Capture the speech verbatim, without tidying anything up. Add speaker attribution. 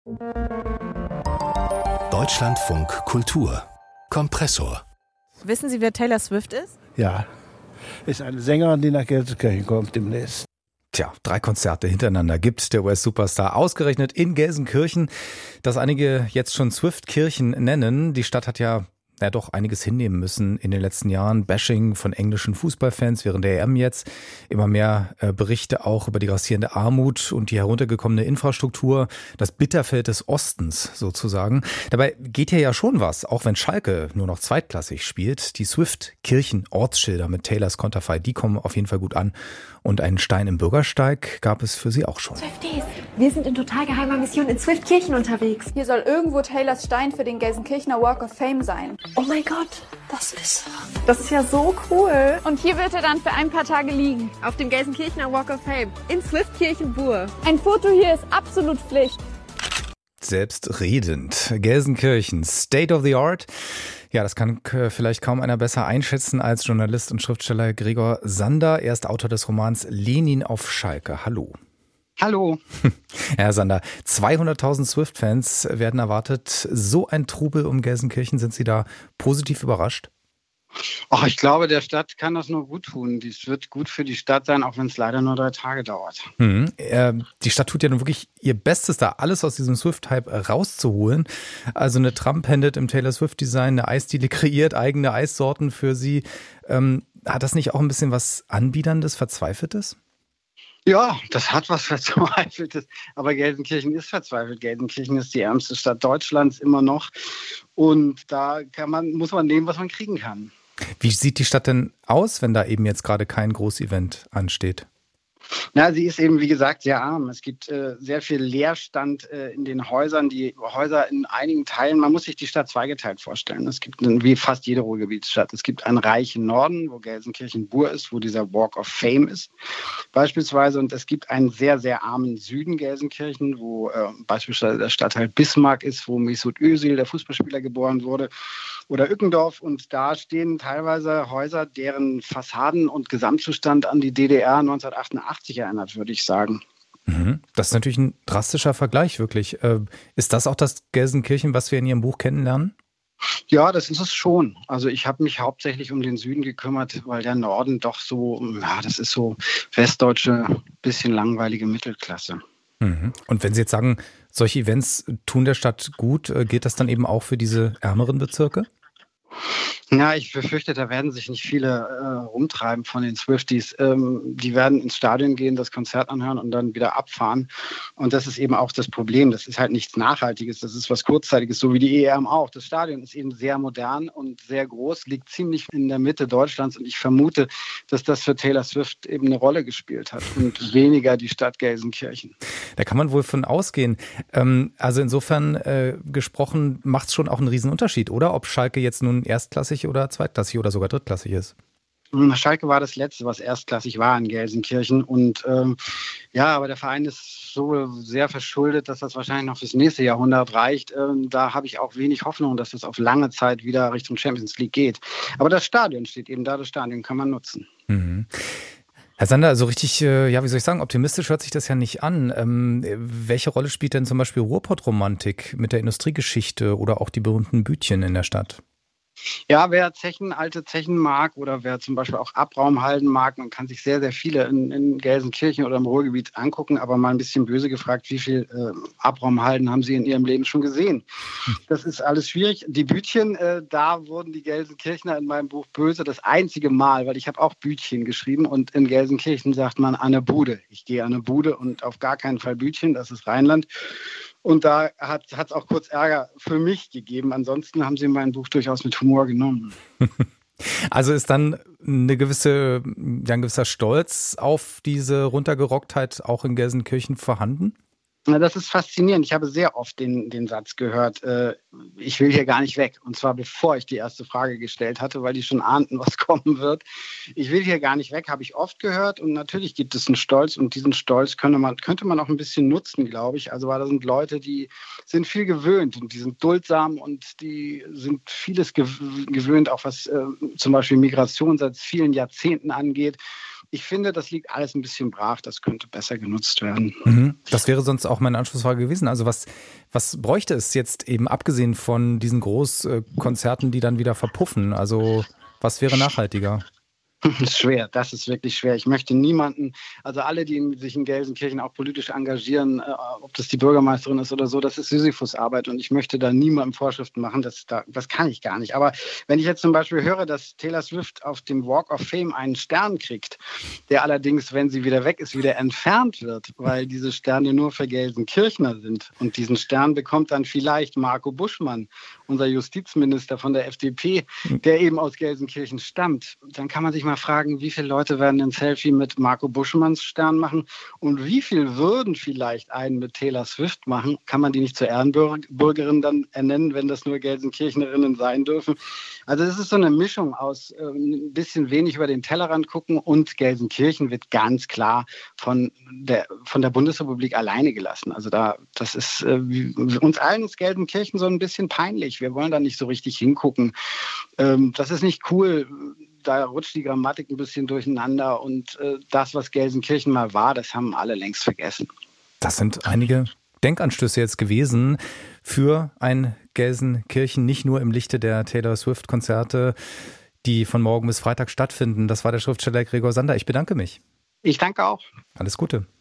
Speaker 1: Deutschlandfunk Kultur Kompressor.
Speaker 2: Wissen Sie, wer Taylor Swift ist?
Speaker 3: Ja, ist eine Sängerin, die nach Gelsenkirchen kommt demnächst.
Speaker 4: Tja, drei Konzerte hintereinander gibt der U S-Superstar ausgerechnet in Gelsenkirchen, das einige jetzt schon Swift-Kirchen nennen. Die Stadt hat ja ja doch einiges hinnehmen müssen in den letzten Jahren. Bashing von englischen Fußballfans während der E M jetzt. Immer mehr äh, Berichte auch über die grassierende Armut und die heruntergekommene Infrastruktur. Das Bitterfeld des Ostens sozusagen. Dabei geht hier ja schon was, auch wenn Schalke nur noch zweitklassig spielt. Die Swift-Kirchen-Ortsschilder mit Taylors Konterfei, die kommen auf jeden Fall gut an. Und einen Stein im Bürgersteig gab es für sie auch schon.
Speaker 5: Swifties, wir sind in total geheimer Mission in Swift-Kirchen unterwegs.
Speaker 6: Hier soll irgendwo Taylors Stein für den Gelsenkirchener Walk of Fame sein.
Speaker 5: Oh mein Gott, das ist er.
Speaker 6: Das ist ja so cool. Und hier wird er dann für ein paar Tage liegen.
Speaker 5: Auf dem Gelsenkirchener Walk of Fame in Swift-Kirchen-Bur.
Speaker 6: Ein Foto hier ist absolut Pflicht.
Speaker 4: Selbstredend. Gelsenkirchen, State of the Art. Ja, das kann vielleicht kaum einer besser einschätzen als Journalist und Schriftsteller Gregor Sander. Er ist Autor des Romans Lenin auf Schalke. Hallo.
Speaker 7: Hallo.
Speaker 4: Herr Sander, zweihunderttausend Swift-Fans werden erwartet. So ein Trubel um Gelsenkirchen. Sind Sie da positiv überrascht?
Speaker 7: Oh, ich glaube, der Stadt kann das nur gut tun. Es wird gut für die Stadt sein, auch wenn es leider nur drei Tage dauert.
Speaker 4: Mhm. Äh, die Stadt tut ja nun wirklich ihr Bestes, da alles aus diesem Swift-Hype rauszuholen. Also eine Trump händet im Taylor Swift-Design, eine Eisdiele kreiert, eigene Eissorten für sie. Ähm, hat das nicht auch ein bisschen was Anbiederndes, Verzweifeltes?
Speaker 7: Ja, das hat was Verzweifeltes. Aber Gelsenkirchen ist verzweifelt. Gelsenkirchen ist die ärmste Stadt Deutschlands immer noch. Und da kann man, muss man nehmen, was man kriegen kann.
Speaker 4: Wie sieht die Stadt denn aus, wenn da eben jetzt gerade kein Großevent ansteht?
Speaker 7: Na, sie ist eben, wie gesagt, sehr arm. Es gibt äh, sehr viel Leerstand äh, in den Häusern. Die Häuser in einigen Teilen, man muss sich die Stadt zweigeteilt vorstellen. Es gibt, wie fast jede Ruhrgebietsstadt, es gibt einen reichen Norden, wo Gelsenkirchen-Bur ist, wo dieser Walk of Fame ist beispielsweise. Und es gibt einen sehr, sehr armen Süden Gelsenkirchen, wo äh, beispielsweise der Stadtteil Bismarck ist, wo Mesut Özil, der Fußballspieler, geboren wurde. Oder Ückendorf, und da stehen teilweise Häuser, deren Fassaden und Gesamtzustand an die D D R neunzehnhundertachtundachtzig erinnert, würde ich sagen.
Speaker 4: Das ist natürlich ein drastischer Vergleich, wirklich. Ist das auch das Gelsenkirchen, was wir in Ihrem Buch kennenlernen?
Speaker 7: Ja, das ist es schon. Also ich habe mich hauptsächlich um den Süden gekümmert, weil der Norden doch so, ja, das ist so westdeutsche, bisschen langweilige Mittelklasse.
Speaker 4: Und wenn Sie jetzt sagen, solche Events tun der Stadt gut, geht das dann eben auch für diese ärmeren Bezirke?
Speaker 7: Ja, ich befürchte, da werden sich nicht viele äh, rumtreiben von den Swifties. Ähm, die werden ins Stadion gehen, das Konzert anhören und dann wieder abfahren. Und das ist eben auch das Problem. Das ist halt nichts Nachhaltiges, das ist was Kurzzeitiges, so wie die E M auch. Das Stadion ist eben sehr modern und sehr groß, liegt ziemlich in der Mitte Deutschlands. Und ich vermute, dass das für Taylor Swift eben eine Rolle gespielt hat und weniger die Stadt Gelsenkirchen.
Speaker 4: Da kann man wohl von ausgehen. Ähm, also insofern äh, gesprochen, macht es schon auch einen Riesenunterschied, oder? Ob Schalke jetzt nun erstklassig oder zweitklassig oder sogar drittklassig ist.
Speaker 7: Schalke war das Letzte, was erstklassig war in Gelsenkirchen. Und ähm, ja, aber der Verein ist so sehr verschuldet, dass das wahrscheinlich noch fürs nächste Jahrhundert reicht. Ähm, da habe ich auch wenig Hoffnung, dass es auf lange Zeit wieder Richtung Champions League geht. Aber das Stadion steht eben da, das Stadion kann man nutzen.
Speaker 4: Mhm. Herr Sander, so richtig, ja, wie soll ich sagen, optimistisch hört sich das ja nicht an. Ähm, welche Rolle spielt denn zum Beispiel Ruhrpott-Romantik mit der Industriegeschichte oder auch die berühmten Bütchen in der Stadt?
Speaker 7: Ja, wer Zechen, alte Zechen mag oder wer zum Beispiel auch Abraumhalden mag, man kann sich sehr, sehr viele in, in Gelsenkirchen oder im Ruhrgebiet angucken, aber mal ein bisschen böse gefragt, wie viel äh, Abraumhalden haben Sie in Ihrem Leben schon gesehen? Das ist alles schwierig. Die Bütchen, äh, da wurden die Gelsenkirchner in meinem Buch böse, das einzige Mal, weil ich habe auch Bütchen geschrieben und in Gelsenkirchen sagt man an eine Bude. Ich gehe an eine Bude und auf gar keinen Fall Bütchen, das ist Rheinland. Und da hat es auch kurz Ärger für mich gegeben. Ansonsten haben sie mein Buch durchaus mit Humor genommen.
Speaker 4: Also ist dann eine gewisse, ja, ein gewisser Stolz auf diese Runtergerocktheit auch in Gelsenkirchen vorhanden?
Speaker 7: Na, das ist faszinierend. Ich habe sehr oft den, den Satz gehört, äh, ich will hier gar nicht weg. Und zwar bevor ich die erste Frage gestellt hatte, weil die schon ahnten, was kommen wird. Ich will hier gar nicht weg, habe ich oft gehört. Und natürlich gibt es einen Stolz. Und diesen Stolz könnte man, könnte man auch ein bisschen nutzen, glaube ich. Also weil da sind Leute, die sind viel gewöhnt und die sind duldsam und die sind vieles gewöhnt, auch was äh, zum Beispiel Migration seit vielen Jahrzehnten angeht. Ich finde, das liegt alles ein bisschen brach. Das könnte besser genutzt werden.
Speaker 4: Mhm. Das wäre sonst auch meine Anschlussfrage gewesen. Also was, was bräuchte es jetzt eben, abgesehen von diesen Großkonzerten, die dann wieder verpuffen? Also was wäre nachhaltiger?
Speaker 7: Das ist schwer, das ist wirklich schwer. Ich möchte niemanden, also alle, die sich in Gelsenkirchen auch politisch engagieren, äh, ob das die Bürgermeisterin ist oder so, das ist Sisyphusarbeit und ich möchte da niemandem Vorschriften machen, das, da, das kann ich gar nicht. Aber wenn ich jetzt zum Beispiel höre, dass Taylor Swift auf dem Walk of Fame einen Stern kriegt, der allerdings, wenn sie wieder weg ist, wieder entfernt wird, weil diese Sterne nur für Gelsenkirchner sind und diesen Stern bekommt dann vielleicht Marco Buschmann, unser Justizminister von der F D P, der eben aus Gelsenkirchen stammt, dann kann man sich mal fragen, wie viele Leute werden ein Selfie mit Marco Buschmanns Stern machen und wie viel würden vielleicht einen mit Taylor Swift machen? Kann man die nicht zur Ehrenbürgerin dann ernennen, wenn das nur Gelsenkirchnerinnen sein dürfen? Also es ist so eine Mischung aus äh, ein bisschen wenig über den Tellerrand gucken und Gelsenkirchen wird ganz klar von der, von der Bundesrepublik alleine gelassen. Also da, das ist äh, uns allen ist Gelsenkirchen so ein bisschen peinlich. Wir wollen da nicht so richtig hingucken. Ähm, das ist nicht cool. Da rutscht die Grammatik ein bisschen durcheinander und äh, das, was Gelsenkirchen mal war, das haben alle längst vergessen.
Speaker 4: Das sind einige Denkanstöße jetzt gewesen für ein Gelsenkirchen, nicht nur im Lichte der Taylor Swift-Konzerte, die von morgen bis Freitag stattfinden. Das war der Schriftsteller Gregor Sander. Ich bedanke mich.
Speaker 7: Ich danke auch.
Speaker 4: Alles Gute.